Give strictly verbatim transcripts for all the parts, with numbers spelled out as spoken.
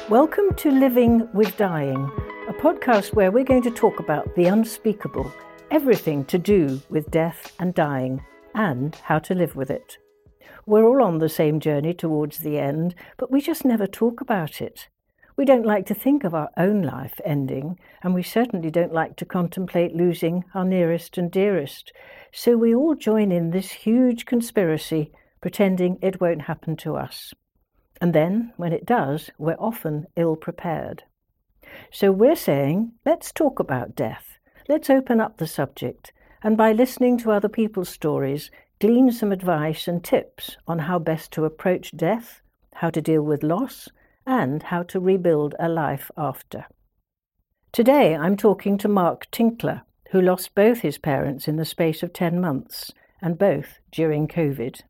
Welcome to Living with Dying, a podcast where we're going to talk about the unspeakable, everything to do with death and dying, and how to live with it. We're all on the same journey towards the end, but we just never talk about it. We don't like to think of our own life ending, and we certainly don't like to contemplate losing our nearest and dearest. So we all join in this huge conspiracy, pretending it won't happen to us. And then, when it does, we're often ill-prepared. So we're saying, let's talk about death. Let's open up the subject, and by listening to other people's stories, glean some advice and tips on how best to approach death, how to deal with loss, and how to rebuild a life after. Today, I'm talking to Mark Tinkler, who lost both his parents in the space of ten months, and both during COVID.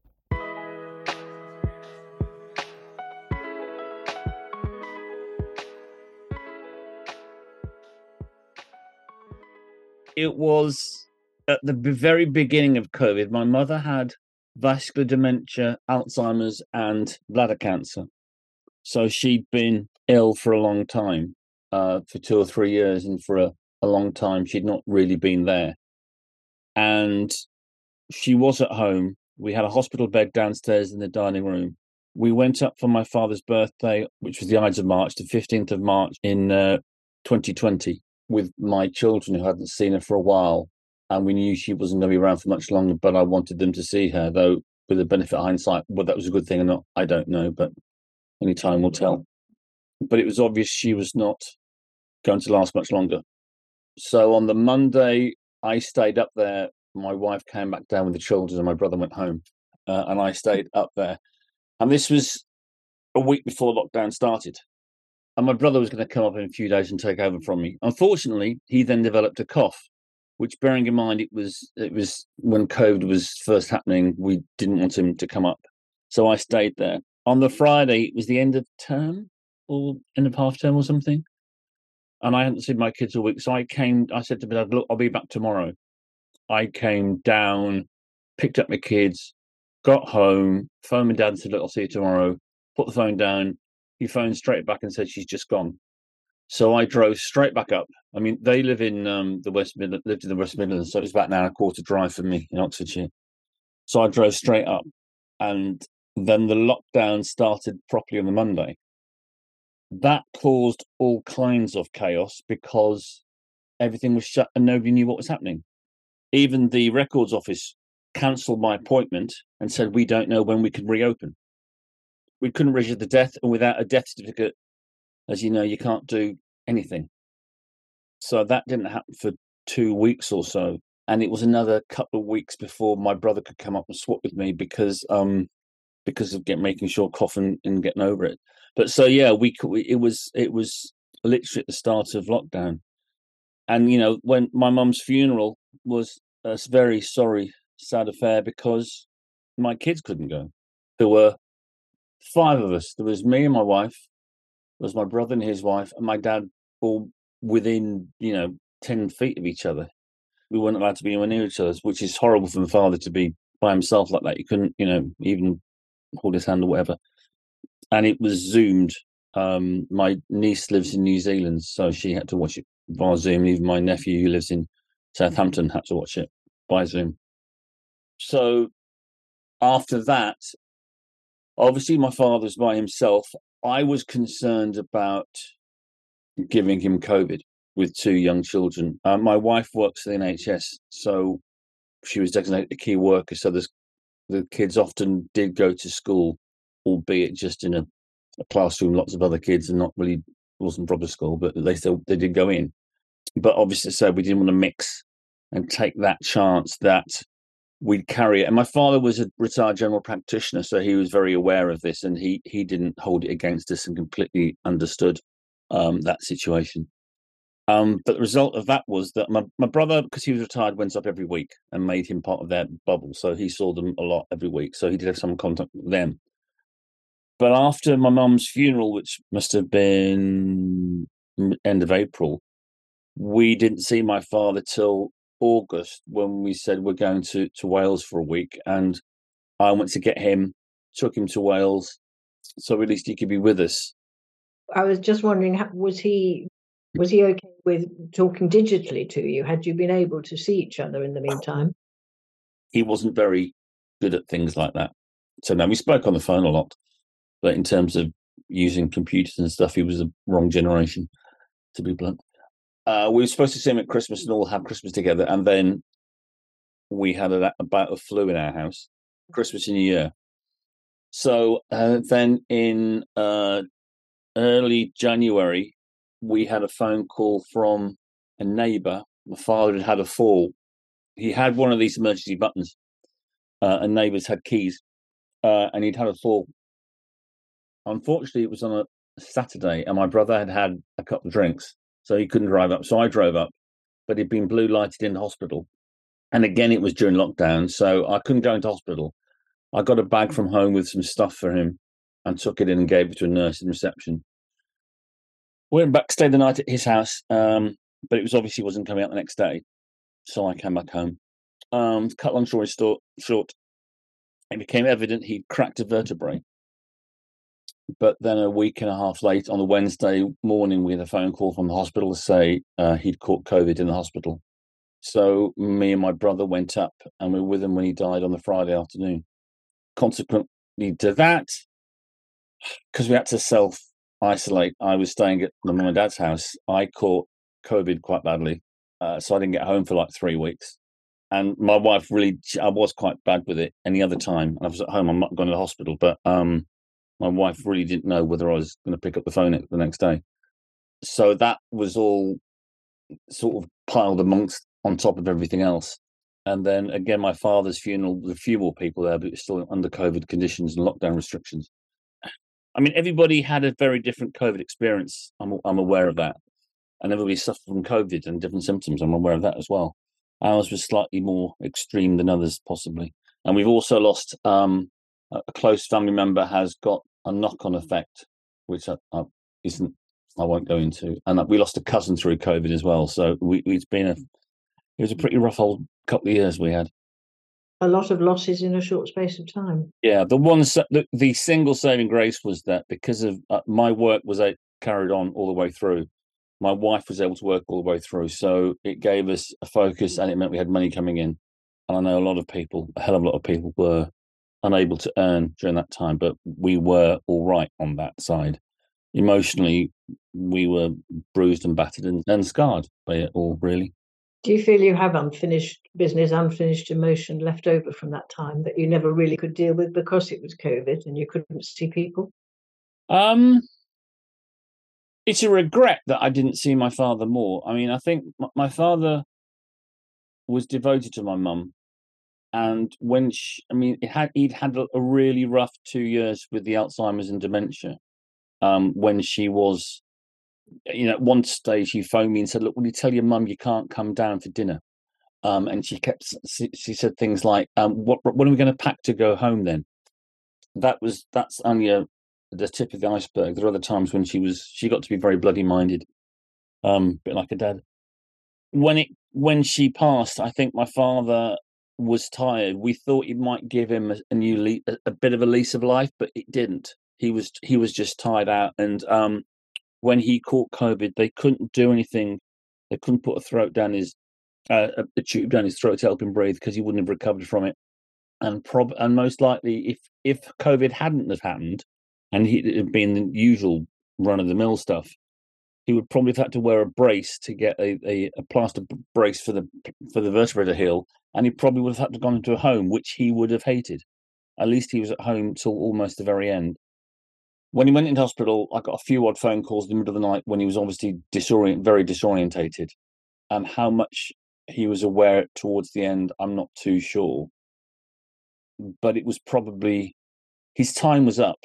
It was at the very beginning of COVID. My mother had vascular dementia, Alzheimer's, and bladder cancer. So she'd been ill for a long time, uh, for two or three years, and for a, a long time she'd not really been there. And she was at home. We had a hospital bed downstairs in the dining room. We went up for my father's birthday, which was the Ides of March, the fifteenth of March in uh, twenty twenty. With my children who hadn't seen her for a while, and we knew she wasn't going to be around for much longer, but I wanted them to see her, though with the benefit of hindsight, whether that was a good thing or not, I don't know, but only time will tell. But it was obvious she was not going to last much longer. So on the Monday, I stayed up there. My wife came back down with the children and my brother went home, uh, and I stayed up there. And this was a week before lockdown started. And my brother was going to come up in a few days and take over from me. Unfortunately, he then developed a cough, which, bearing in mind it was it was when COVID was first happening, we didn't want him to come up. So I stayed there. On the Friday, it was the end of term or end of half term or something. And I hadn't seen my kids all week. So I came, I said to my dad, look, I'll be back tomorrow. I came down, picked up my kids, got home, phoned my dad and said, look, I'll see you tomorrow. Put the phone down. He phoned straight back and said she's just gone. So I drove straight back up. I mean, they live in um, the West Midlands, lived in the West Midlands, so it was about an hour and a quarter drive for me in Oxfordshire. So I drove straight up, and then the lockdown started properly on the Monday. That caused all kinds of chaos because everything was shut and nobody knew what was happening. Even the records office cancelled my appointment and said, we don't know when we can reopen. We couldn't register the death, and without a death certificate, as you know, you can't do anything. So that didn't happen for two weeks or so. And it was another couple of weeks before my brother could come up and swap with me because um, because of get, making sure coughing and getting over it. But so, yeah, we, we it was it was literally at the start of lockdown. And, you know, when my mum's funeral was a very sorry, sad affair because my kids couldn't go. There were five of us. There was me and my wife, there was my brother and his wife, and my dad, all within, you know, ten feet of each other. We weren't allowed to be anywhere near each other, which is horrible for my father to be by himself like that. You couldn't, you know, even hold his hand or whatever. And it was Zoomed. Um, my niece lives in New Zealand, so she had to watch it via Zoom. Even my nephew, who lives in Southampton, had to watch it by Zoom. So after that, obviously, my father was by himself. I was concerned about giving him COVID with two young children. Uh, my wife works at the N H S, so she was designated a key worker. So there's, the kids often did go to school, albeit just in a, a classroom, lots of other kids, and not really wasn't proper school, but they still they did go in. But obviously, so we didn't want to mix and take that chance that we'd carry it. And my father was a retired general practitioner, so he was very aware of this, and he he didn't hold it against us and completely understood um, that situation. Um, but the result of that was that my, my brother, because he was retired, went up every week and made him part of their bubble. So he saw them a lot every week. So he did have some contact with them. But after my mum's funeral, which must have been end of April, we didn't see my father till August, when we said we're going to, to Wales for a week, and I went to get him, took him to Wales, so at least he could be with us. I was just wondering, ha- was he was he okay with talking digitally to you? Had you been able to see each other in the meantime? He wasn't very good at things like that. So now we spoke on the phone a lot, but in terms of using computers and stuff, he was the wrong generation, to be blunt. Uh, we were supposed to see him at Christmas and all have Christmas together, and then we had a, a bout of flu in our house, Christmas and New Year. So uh, then in uh, early January, we had a phone call from a neighbour. My father had had a fall. He had one of these emergency buttons, uh, and neighbours had keys, uh, and he'd had a fall. Unfortunately, it was on a Saturday, and my brother had had a couple of drinks, so he couldn't drive up. So I drove up, but he'd been blue lighted in the hospital. And again, it was during lockdown, so I couldn't go into hospital. I got a bag from home with some stuff for him and took it in and gave it to a nurse in reception. Went back, stayed the night at his house, um, but it was obviously wasn't coming out the next day. So I came back home. Um, cut long story short, it became evident he'd cracked a vertebrae. But then a week and a half later, on a Wednesday morning, we had a phone call from the hospital to say uh, he'd caught COVID in the hospital. So me and my brother went up and we were with him when he died on the Friday afternoon. Consequently to that, because we had to self-isolate, I was staying at my mum and dad's house. I caught COVID quite badly. Uh, so I didn't get home for like three weeks. And my wife really, I was quite bad with it any other time. I was at home, I'm not going to the hospital, but um, my wife really didn't know whether I was going to pick up the phone the next day. So that was all sort of piled amongst on top of everything else. And then again, my father's funeral, the few more people there, but it was still under COVID conditions and lockdown restrictions. I mean, everybody had a very different COVID experience. I'm, I'm aware of that. And everybody suffered from COVID and different symptoms. I'm aware of that as well. Ours was slightly more extreme than others, possibly. And we've also lost um, a close family member has got a knock-on effect, which I, I, isn't, I won't go into. And we lost a cousin through COVID as well. So we, it's been a, it was a pretty rough old couple of years we had. A lot of losses in a short space of time. Yeah, the one, the, the single saving grace was that because of uh, my work was uh, carried on all the way through. My wife was able to work all the way through, so it gave us a focus, and it meant we had money coming in. And I know a lot of people, a hell of a lot of people, were unable to earn during that time, but we were all right on that side. Emotionally, we were bruised and battered and, and scarred by it all, really. Do you feel you have unfinished business, unfinished emotion left over from that time that you never really could deal with because it was COVID and you couldn't see people? Um, it's a regret that I didn't see my father more. I mean, I think my father was devoted to my mum. And when she, I mean, it had he'd had a really rough two years with the Alzheimer's and dementia. Um, when she was, you know, at one stage he phoned me and said, "Look, will you tell your mum you can't come down for dinner?" Um, and she kept, she, she said things like, um, "What, what are we going to pack to go home then?" That was that's only a, the tip of the iceberg. There are other times when she was, she got to be very bloody minded, um, a bit like a dad. When it when she passed, I think my father was tired. We thought it might give him a, a new le- a, a bit of a lease of life, but it didn't. He was he was just tired out. And um, when he caught COVID, they couldn't do anything. They couldn't put a throat down his uh, a, a tube down his throat to help him breathe because he wouldn't have recovered from it. And prob and most likely, if if COVID hadn't have happened, and he it had been the usual run of the mill stuff, he would probably have had to wear a brace to get a, a, a plaster brace for the for the vertebrae to heal, and he probably would have had to gone into a home, which he would have hated. At least he was at home till almost the very end. When he went into hospital, I got a few odd phone calls in the middle of the night when he was obviously disorient, very disorientated, and how much he was aware towards the end, I'm not too sure. But it was probably his time was up,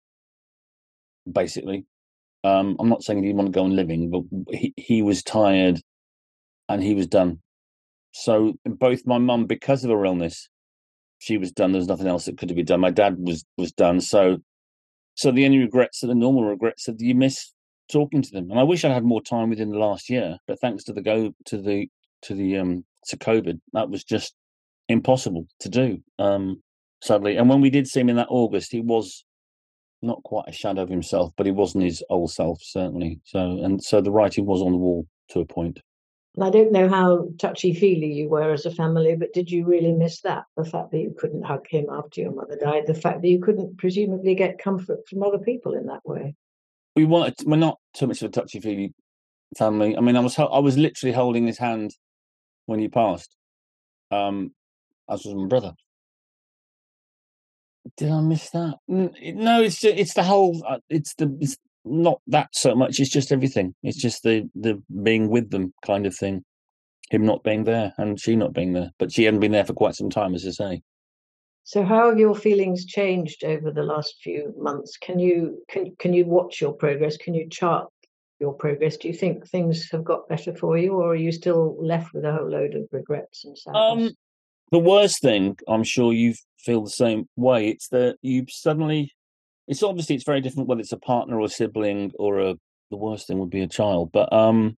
basically. Um, I'm not saying he didn't want to go on living, but he, he was tired and he was done. So both my mum, because of her illness, she was done. There was nothing else that could have been done. My dad was was done. So so the only regrets are the normal regrets that you miss talking to them. And I wish I had more time within the last year, but thanks to the go to the to the um to COVID, that was just impossible to do. Um sadly. And when we did see him in that August, he was not quite a shadow of himself, but he wasn't his old self, certainly. So, and so the writing was on the wall to a point. I don't know how touchy-feely you were as a family, but did you really miss that? The fact that you couldn't hug him after your mother died, the fact that you couldn't presumably get comfort from other people in that way. We wanted, we're not too much of a touchy-feely family. I mean, I was I was literally holding his hand when he passed, um, as was my brother. Did I miss that? No, it's just, it's the whole. Uh, it's the it's not that so much. It's just everything. It's just the the being with them kind of thing. Him not being there and she not being there, but she hadn't been there for quite some time, as I say. So, how have your feelings changed over the last few months? Can you can can you watch your progress? Can you chart your progress? Do you think things have got better for you, or are you still left with a whole load of regrets and sadness? Um, the worst thing, I'm sure you feel the same way. It's that you suddenly. It's obviously it's very different whether it's a partner or a sibling or a. The worst thing would be a child, but um,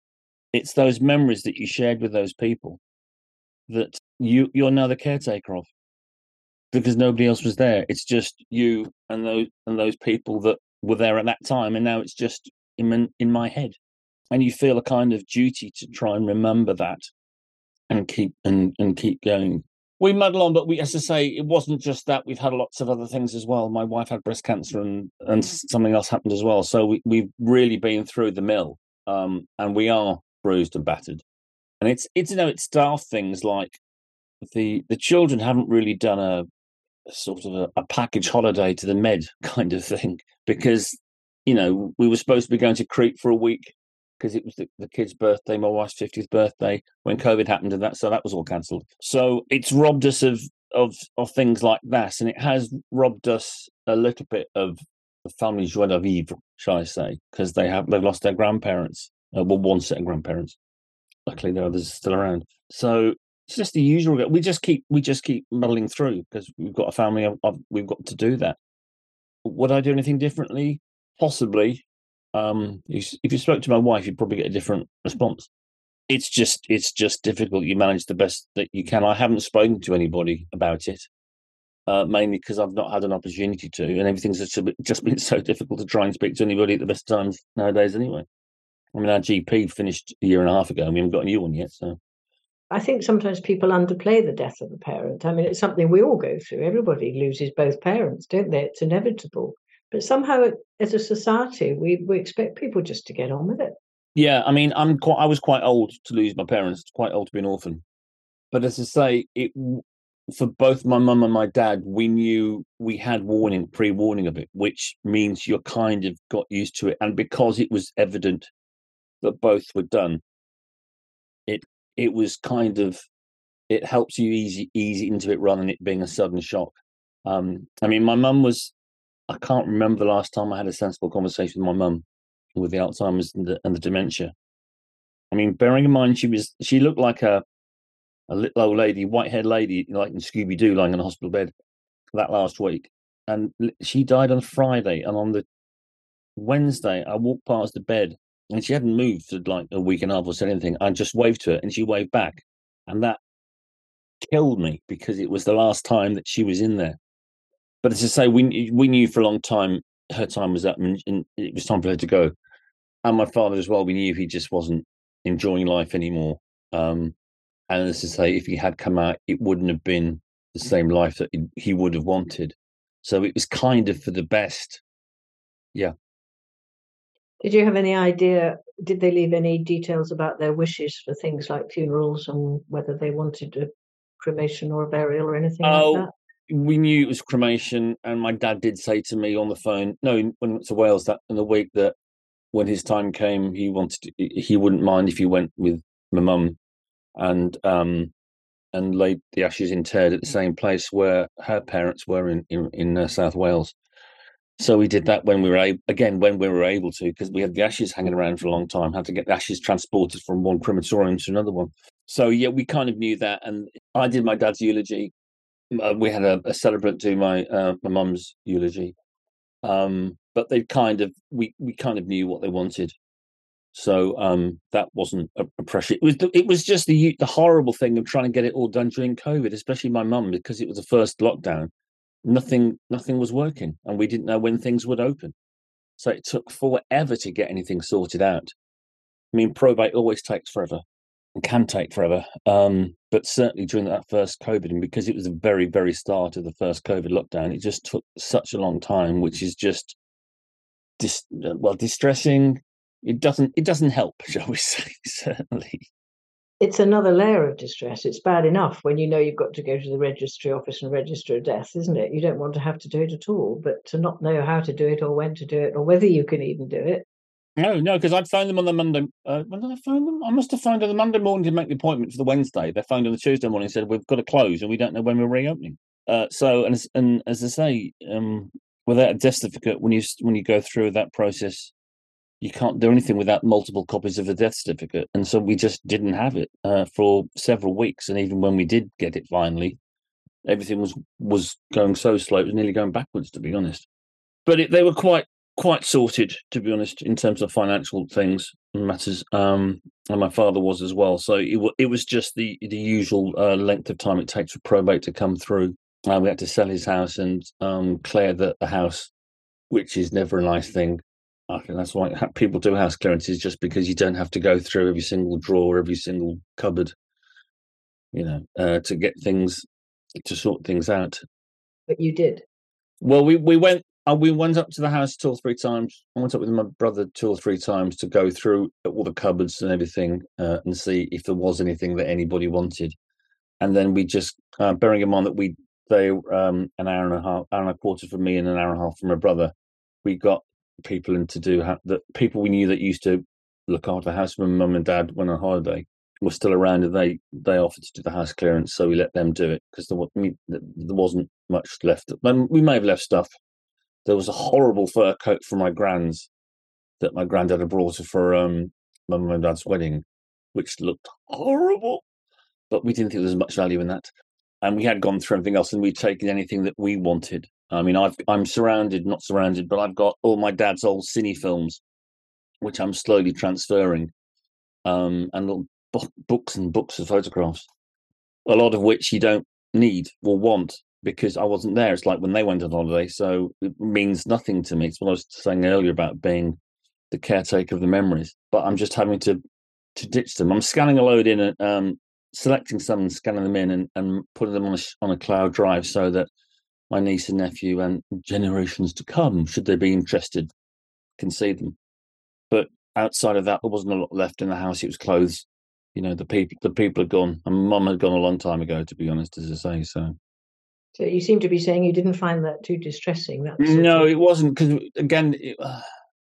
it's those memories that you shared with those people that you you're now the caretaker of, because nobody else was there. It's just you and those and those people that were there at that time, and now it's just in in my head. And you feel a kind of duty to try and remember that and keep and, and keep going. We muddle on, but we, as I say, it wasn't just that. We've had lots of other things as well. My wife had breast cancer, and and something else happened as well. So we, we've really been through the mill, um, and we are bruised and battered. And it's it's you know it's staff things like the the children haven't really done a, a sort of a, a package holiday to the Med kind of thing, because you know we were supposed to be going to Crete for a week, because it was the, the kid's birthday, my wife's fiftieth birthday, when COVID happened, and that so that was all cancelled. So it's robbed us of of of things like that, and it has robbed us a little bit of the family joie de vivre, shall I say, because they have they've lost their grandparents. Uh, well, one set of grandparents. Luckily, the others are still around. So it's just the usual. We just keep we just keep muddling through because we've got a family. Of, of, we've got to do that. Would I do anything differently? Possibly. Um, if you spoke to my wife, you'd probably get a different response. It's just, it's just difficult. You manage the best that you can. I haven't spoken to anybody about it, uh, mainly because I've not had an opportunity to, and everything's just, just been so difficult to try and speak to anybody at the best times nowadays. Anyway, I mean, our G P finished a year and a half ago, and we haven't got a new one yet. So, I think sometimes people underplay the death of a parent. I mean, it's something we all go through. Everybody loses both parents, don't they? It's inevitable. But somehow, as a society, we, we expect people just to get on with it. Yeah, I mean, I'm quite. I was quite old to lose my parents. Quite old to be an orphan. But as I say, it for both my mum and my dad, we knew we had warning, pre-warning of it, which means you're kind of got used to it. And because it was evident that both were done, it it was kind of it helps you easy easy into it rather than it being a sudden shock. Um, I mean, my mum was. I can't remember the last time I had a sensible conversation with my mum with the Alzheimer's and the, and the dementia. I mean, bearing in mind she was she looked like a a little old lady, white-haired lady, like in Scooby-Doo, lying in a hospital bed that last week. And she died on Friday, and on the Wednesday, I walked past the bed, and she hadn't moved for like a week and a half or said anything. I just waved to her, and she waved back, and that killed me because it was the last time that she was in there. But as I say, we we knew for a long time her time was up, and, and it was time for her to go. And my father as well, we knew he just wasn't enjoying life anymore. Um, and as I say, if he had come out, it wouldn't have been the same life that he would have wanted. So it was kind of for the best. Yeah. Did you have any idea, did they leave any details about their wishes for things like funerals and whether they wanted a cremation or a burial or anything oh, like that? We knew it was cremation, and my dad did say to me on the phone, no, when we went to Wales that in the week, that when his time came, he wanted to, he wouldn't mind if he went with my mum and um and laid the ashes interred at the same place where her parents were in in, in uh, South Wales. So we did that when we were able, again when we were able to, because we had the ashes hanging around for a long time. Had to get the ashes transported from one crematorium to another one. So yeah, we kind of knew that, and I did my dad's eulogy. Uh, we had a, a celebrant do my uh, my mum's eulogy, um, but they kind of we we kind of knew what they wanted. So um, that wasn't a, a pressure. It was the, it was just the the horrible thing of trying to get it all done during COVID, especially my mum, because it was the first lockdown. nothing nothing was working, and we didn't know when things would open. So it took forever to get anything sorted out. I mean, probate always takes forever and can take forever. Um, but certainly during that first COVID, and because it was the very, very start of the first COVID lockdown, it just took such a long time, which is just dis- well distressing. It doesn't it doesn't help, shall we say? Certainly. It's another layer of distress. It's bad enough when you know you've got to go to the registry office and register a death, isn't it? You don't want to have to do it at all, but to not know how to do it or when to do it or whether you can even do it. No, no, because I'd phoned them on the Monday. Uh, when did I phone them? I must have phoned on the Monday morning to make the appointment for the Wednesday. They phoned on the Tuesday morning and said, we've got to close and we don't know when we're reopening. Uh, so, and, and as I say, um, without a death certificate, when you when you go through that process, you can't do anything without multiple copies of the death certificate. And so we just didn't have it uh, for several weeks. And even when we did get it finally, everything was was going so slow, it was nearly going backwards, to be honest. But it, they were quite quite sorted, to be honest, in terms of financial things and matters. Um, and my father was as well. So it, it was just the, the usual uh, length of time it takes for probate to come through. Uh, we had to sell his house and um, clear the, the house, which is never a nice thing. I think that's why people do house clearances, just because you don't have to go through every single drawer, every single cupboard, you know, uh, to get things, to sort things out. But you did. Well, we, we went uh, we went up to the house two or three times. I went up with my brother two or three times to go through all the cupboards and everything uh, and see if there was anything that anybody wanted. And then we just, uh, bearing in mind that we they um, an hour and a half, hour and a quarter from me and an hour and a half from my brother, we got people in to do ha- that. People we knew that used to look after the house when mum and dad went on holiday were still around, and they they offered to do the house clearance, so we let them do it because there, I mean, there wasn't much left. We may have left stuff. There was a horrible fur coat from my grand's that my granddad had brought her for um, my mum and dad's wedding, which looked horrible, but we didn't think there was much value in that. And we had gone through everything else, and we'd taken anything that we wanted. I mean, I've, I'm surrounded, not surrounded, but I've got all my dad's old cine films, which I'm slowly transferring, um, and little bu- books and books of photographs, a lot of which you don't need or want because I wasn't there. It's like when they went on holiday, so it means nothing to me. It's what I was saying earlier about being the caretaker of the memories, but I'm just having to to ditch them. I'm scanning a load in, and um, selecting some and scanning them in, and, and putting them on a on a cloud drive so that my niece and nephew and generations to come, should they be interested, can see them. But outside of that, there wasn't a lot left in the house. It was clothes. You know, the people the people had gone, and Mum had gone a long time ago, to be honest, as I say. So, So you seem to be saying you didn't find that too distressing. That no, of... it wasn't, because again, it, uh,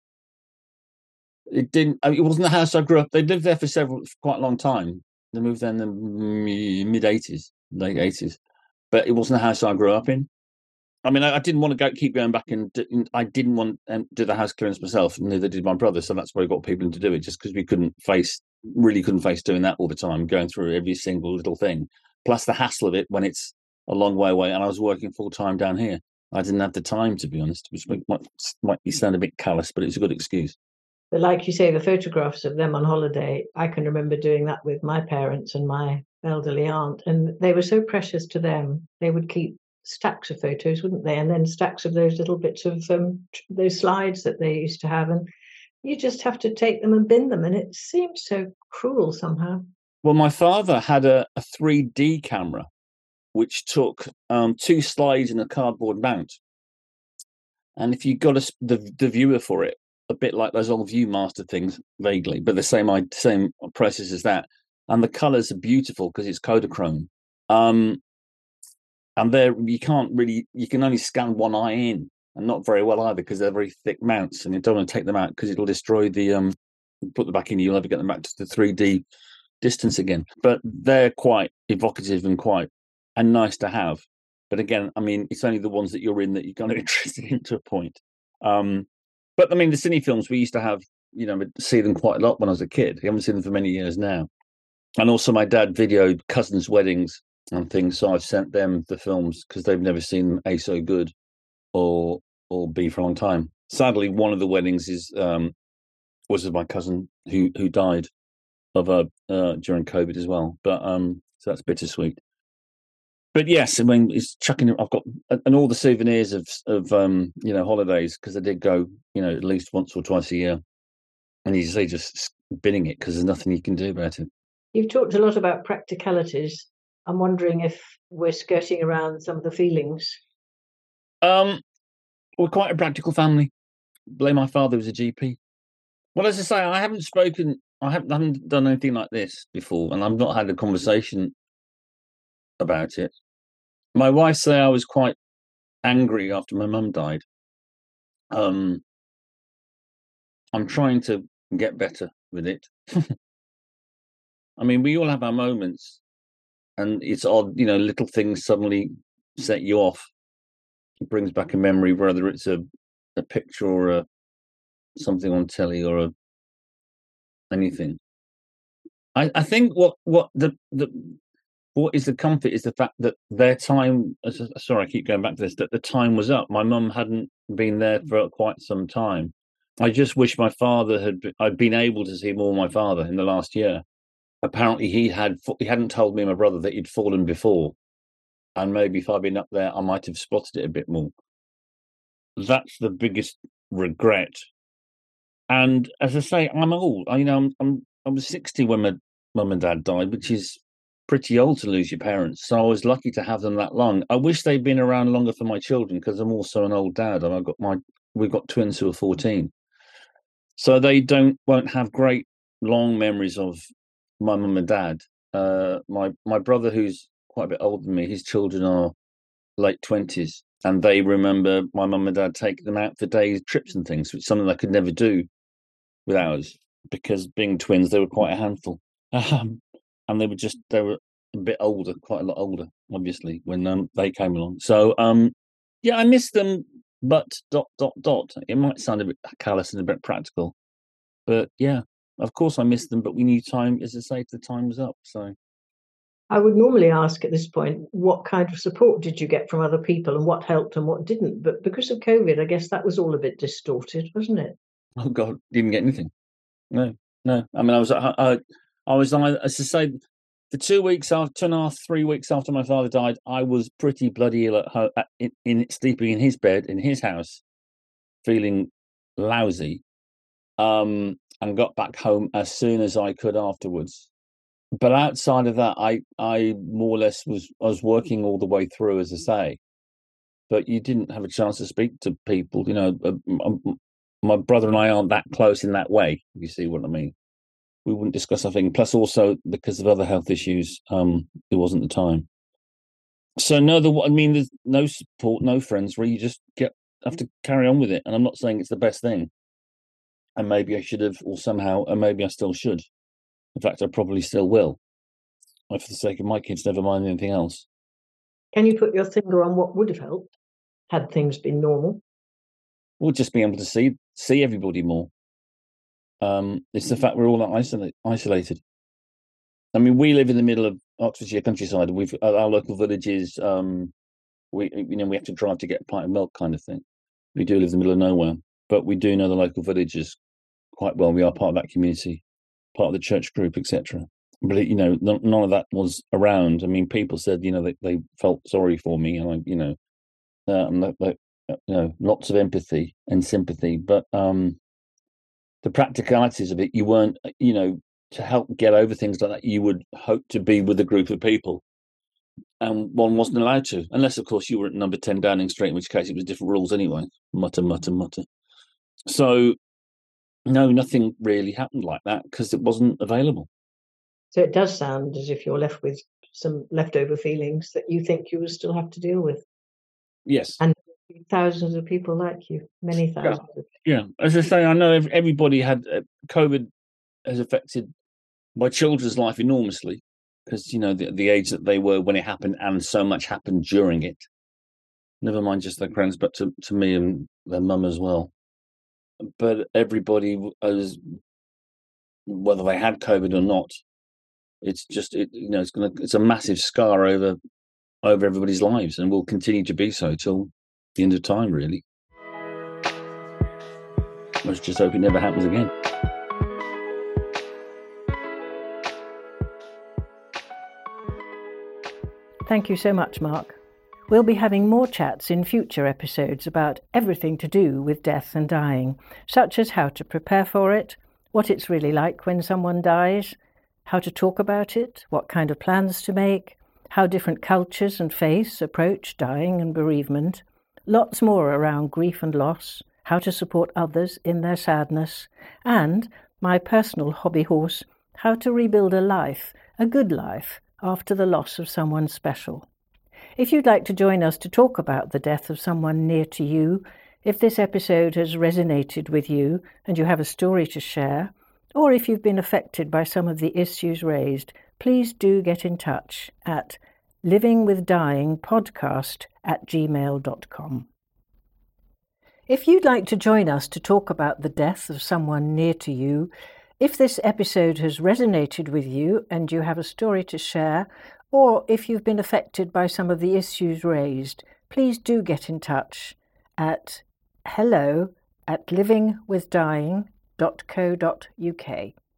it didn't. I mean, it wasn't the house I grew up. They lived there for several, for quite a long time. They moved there in the mid eighties, late eighties, but it wasn't the house I grew up in. I mean, I, I didn't want to go keep going back, and I didn't want to do the house clearance myself. Neither did my brother, so that's why I got people in to do it. Just because we couldn't face, really couldn't face doing that all the time, going through every single little thing, plus the hassle of it when it's a long way away. And I was working full time down here. I didn't have the time, to be honest, which might might sound a bit callous, but it's a good excuse. But like you say, the photographs of them on holiday, I can remember doing that with my parents and my elderly aunt, and they were so precious to them. They would keep stacks of photos, wouldn't they? And then stacks of those little bits of um, those slides that they used to have. And you just have to take them and bin them. And it seems so cruel somehow. Well, my father had a, a three D camera, which took um, two slides and a cardboard mount. And if you got a, the, the viewer for it, a bit like those old Viewmaster things, vaguely, but the same same process as that. And the colours are beautiful because it's Kodachrome. Um, and there you can't really, you can only scan one eye in, and not very well either, because they're very thick mounts, and you don't want to take them out because it'll destroy the, um, put them back in, you'll never get them back to the three D distance again. But they're quite evocative and quite, and nice to have. But again, I mean, it's only the ones that you're in that you're kind of interested in to a point. Um, but I mean, the cine films, we used to have, you know, see them quite a lot when I was a kid. I haven't seen them for many years now. And also my dad videoed cousins' weddings and things, so I've sent them the films because they've never seen them, A, so good, or or B, for a long time. Sadly, one of the weddings is um, was of my cousin who who died of a uh, during COVID as well. But um, so that's bittersweet. but yes, I mean, it's chucking. I've got and all the souvenirs of of um, you know holidays because I did go you know at least once or twice a year, and you say just binning it because there's nothing you can do about it. You've talked a lot about practicalities. I'm wondering if we're skirting around some of the feelings. Um, we're quite a practical family. Blame my father was a G P. Well, as I say, I haven't spoken. I haven't, I haven't done anything like this before, and I've not had a conversation about it. My wife say I was quite angry after my mum died. Um, I'm trying to get better with it. I mean, we all have our moments, and it's odd, you know, little things suddenly set you off. It brings back a memory, whether it's a, a picture or a something on telly or a anything. I, I think what what the the what is the comfort is the fact that their time. Sorry, I keep going back to this. That the time was up. My mum hadn't been there for quite some time. I just wish my father had. Been, I'd been able to see more of my father in the last year. Apparently, he had. He hadn't told me and my brother that he'd fallen before, and maybe if I'd been up there, I might have spotted it a bit more. That's the biggest regret. And as I say, I'm old. I, you know, I'm, I'm I was sixty when my mum and dad died, which is pretty old to lose your parents. So I was lucky to have them that long. I wish they'd been around longer for my children because I'm also an old dad, and I've got my we've got twins who are fourteen, so they don't won't have great long memories of my mum and dad. Uh, my my brother, who's quite a bit older than me, his children are late twenties, and they remember my mum and dad taking them out for days trips and things, which is something I could never do with ours because being twins, they were quite a handful. Um, and they were just they were a bit older, quite a lot older, obviously, when um, they came along. So um, yeah, I miss them, but dot dot dot. It might sound a bit callous and a bit practical, but yeah, of course I miss them. But we knew time, as I say, the time was up. So I would normally ask at this point, what kind of support did you get from other people, and what helped and what didn't? But because of COVID, I guess that was all a bit distorted, wasn't it? oh god, didn't get anything. No, no. I mean, I was I, I, I was as I say. For two weeks after, two and a half, three weeks after my father died, I was pretty bloody ill at home, in, in sleeping in his bed in his house, feeling lousy, um, and got back home as soon as I could afterwards. But outside of that, I, I more or less was I was working all the way through, as I say. But you didn't have a chance to speak to people. You know, uh, my brother and I aren't that close in that way. If you see what I mean. We wouldn't discuss our thing. Plus, also because of other health issues, um, it wasn't the time. So no, the I mean, there's no support, no friends. Where you just get have to carry on with it. And I'm not saying it's the best thing. And maybe I should have, or somehow, and maybe I still should. In fact, I probably still will. For the sake of my kids, never mind anything else. Can you put your finger on what would have helped had things been normal? We'll just be able to see see everybody more. Um, it's the fact we're all isolate, isolated. I mean, we live in the middle of Oxfordshire countryside. We've our local villages. Um, we you know we have to drive to get a pint of milk, kind of thing. We do live in the middle of nowhere, but we do know the local villages quite well. We are part of that community, part of the church group, et cetera. But it, you know, none of that was around. I mean, people said you know they, they felt sorry for me, and I you know, uh, and that, that, you know, lots of empathy and sympathy, but um. The practicalities of it, you weren't, you know, to help get over things like that, you would hope to be with a group of people. And one wasn't allowed to, unless, of course, you were at number ten Downing Street, in which case it was different rules anyway. Mutter, mutter, mutter. So, no, nothing really happened like that because it wasn't available. So it does sound as if you're left with some leftover feelings that you think you will still have to deal with. Yes. And thousands of people like you, many thousands. Yeah, yeah. As I say, I know everybody had uh, COVID has affected my children's life enormously because you know the, the age that they were when it happened, and so much happened during it. Never mind just their friends, but to, to me and their mum as well. But everybody was, whether they had COVID or not, it's just it, you know it's gonna it's a massive scar over over everybody's lives, and will continue to be so till the end of time, really. Let's just hope it never happens again. Thank you so much, Mark. We'll be having more chats in future episodes about everything to do with death and dying, such as how to prepare for it, what it's really like when someone dies, how to talk about it, what kind of plans to make, how different cultures and faiths approach dying and bereavement, lots more around grief and loss, how to support others in their sadness, and my personal hobby horse, how to rebuild a life, a good life, after the loss of someone special. If you'd like to join us to talk about the death of someone near to you, if this episode has resonated with you and you have a story to share, or if you've been affected by some of the issues raised, please do get in touch at livingwithdyingpodcast at gmail dot com. If you'd like to join us to talk about the death of someone near to you, if this episode has resonated with you and you have a story to share, or if you've been affected by some of the issues raised, please do get in touch at hello at livingwithdying dot co dot uk.